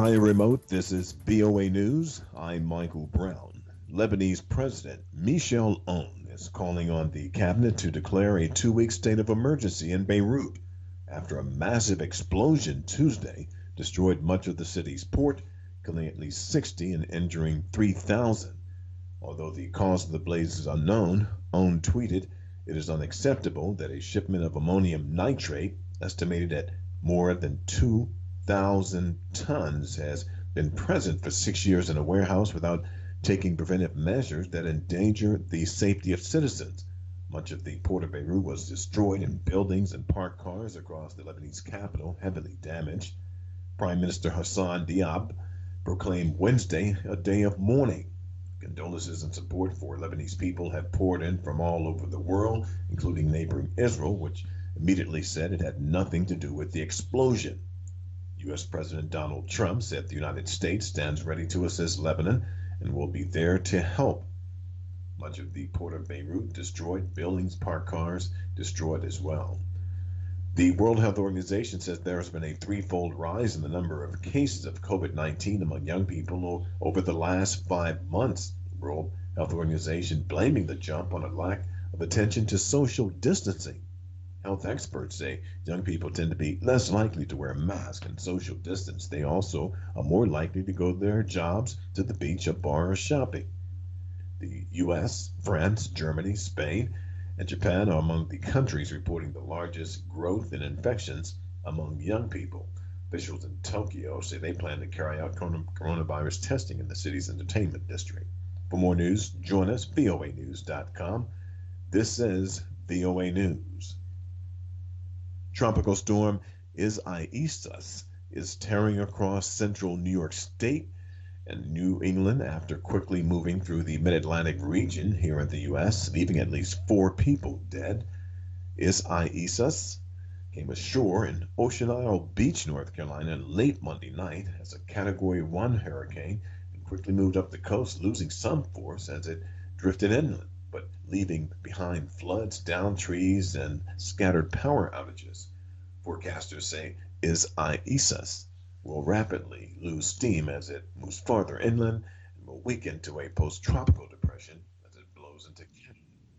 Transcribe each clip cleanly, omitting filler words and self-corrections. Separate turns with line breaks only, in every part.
Via remote, this is VOA News. I'm Michael Brown. Lebanese President Michel Aoun is calling on the cabinet to declare a 2-week state of emergency in Beirut after a massive explosion Tuesday destroyed much of the city's port, killing at least 60 and injuring 3,000. Although the cause of the blaze is unknown, Aoun tweeted, "It is unacceptable that a shipment of ammonium nitrate, estimated at more than 2,000 tons, has been present for 6 years in a warehouse without taking preventive measures that endanger the safety of citizens. Much of the port of Beirut was destroyed, and buildings and parked cars across the Lebanese capital heavily damaged." Prime Minister Hassan Diab proclaimed Wednesday a day of mourning. Condolences and support for Lebanese people have poured in from all over the world, including neighboring Israel, which immediately said it had nothing to do with the explosion. U.S. President Donald Trump said the United States stands ready to assist Lebanon and will be there to help. Much of the port of Beirut destroyed, buildings, parked cars destroyed as well. The World Health Organization says there has been a threefold rise in the number of cases of COVID-19 among young people over the last 5 months. The World Health Organization blaming the jump on a lack of attention to social distancing. Health experts say young people tend to be less likely to wear a mask and social distance. They also are more likely to go to their jobs, to the beach, a bar, or shopping. The U.S., France, Germany, Spain, and Japan are among the countries reporting the largest growth in infections among young people. Officials in Tokyo say they plan to carry out coronavirus testing in the city's entertainment district. For more news, join us, voanews.com. This is VOA News. Tropical storm Isaias is tearing across central New York State and New England after quickly moving through the mid-Atlantic region here in the U.S., leaving at least 4 people dead. Isaias came ashore in Ocean Isle Beach, North Carolina, late Monday night as a Category 1 hurricane and quickly moved up the coast, losing some force as it drifted inland, but leaving behind floods, downed trees, and scattered power outages. Forecasters say Isaias will rapidly lose steam as it moves farther inland and will weaken to a post-tropical depression as it blows into Canada.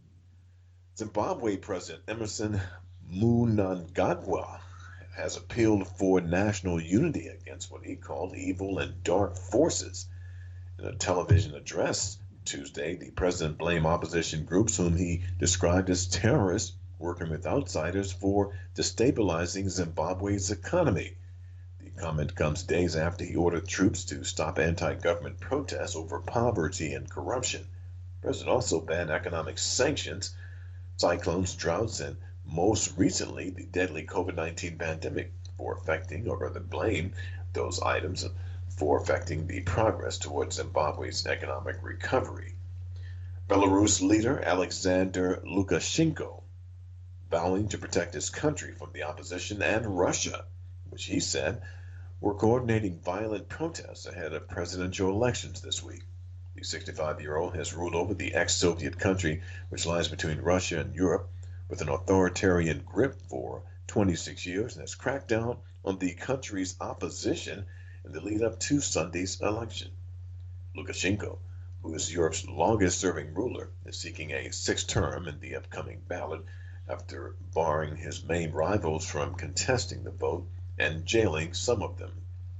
Zimbabwe President Emerson Mnangagwa has appealed for national unity against what he called evil and dark forces. In a television address Tuesday, the president blamed opposition groups whom he described as terrorists working with outsiders for destabilizing Zimbabwe's economy. The comment comes days after he ordered troops to stop anti-government protests over poverty and corruption. The president also banned economic sanctions, cyclones, droughts, and most recently the deadly COVID-19 pandemic for affecting, or rather blame those items for affecting the progress towards Zimbabwe's economic recovery. Belarus leader Alexander Lukashenko vowing to protect his country from the opposition and Russia, which he said were coordinating violent protests ahead of presidential elections this week. The 65-year-old has ruled over the ex-Soviet country, which lies between Russia and Europe, with an authoritarian grip for 26 years and has cracked down on the country's opposition in the lead up to Sunday's election. Lukashenko, who is Europe's longest-serving ruler, is seeking a 6th term in the upcoming ballot after barring his main rivals from contesting the vote and jailing some of them.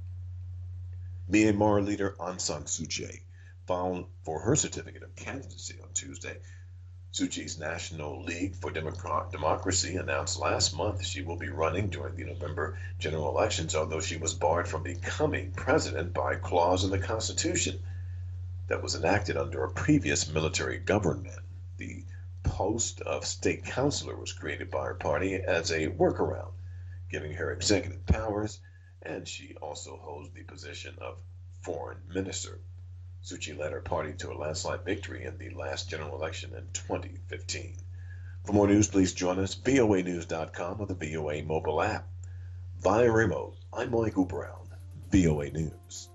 Myanmar leader Aung San Suu Kyi filed for her certificate of candidacy on Tuesday. Suu Kyi's National League for Democracy announced last month she will be running during the November general elections, although she was barred from becoming president by a clause in the Constitution that was enacted under a previous military government. The post of state councilor was created by her party as a workaround, giving her executive powers, and she also holds the position of foreign minister. Suu Kyi led her party to a landslide victory in the last general election in 2015. For more news, please join us, voanews.com, or the VOA mobile app. Via remote, I'm Michael Brown, VOA News.